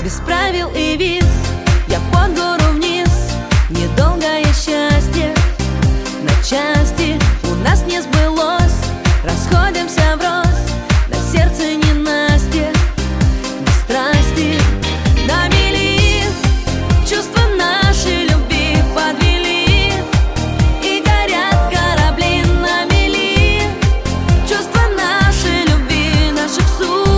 без правил и виз. Я под гору вниз, недолгое счастье на части у нас не сбылось. Расходимся врозь, на сердце ненастье, без страсти на мели. Чувства нашей любви подвели, и горят корабли на мели. Чувства нашей любви, наших судеб.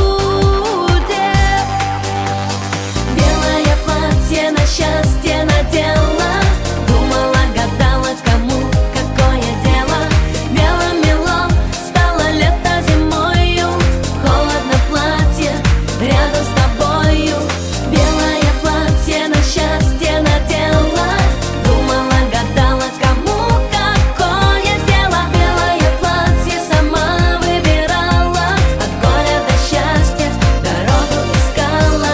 Белое платье на счастье надела, думала, гадала, кому какое дело. Мело-мело, стало лето зимою, холодно платье рядом с тобою. Белое платье на счастье надела, думала, гадала, кому какое дело. Белое платье сама выбирала, от горя до счастья дорогу искала.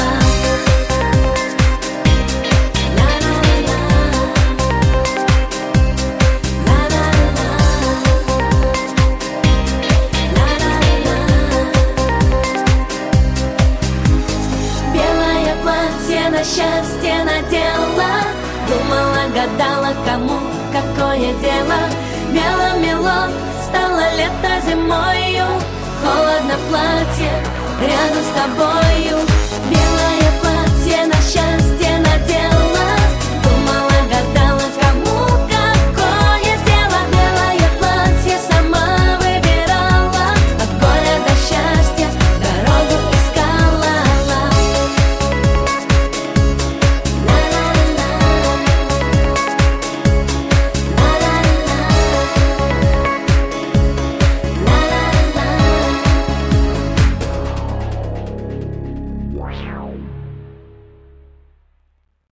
Белое платье на счастье надела, думала, гадала, кому какое дело. Мело-мело, стало лето зимою, холодно платье рядом с тобою. Белое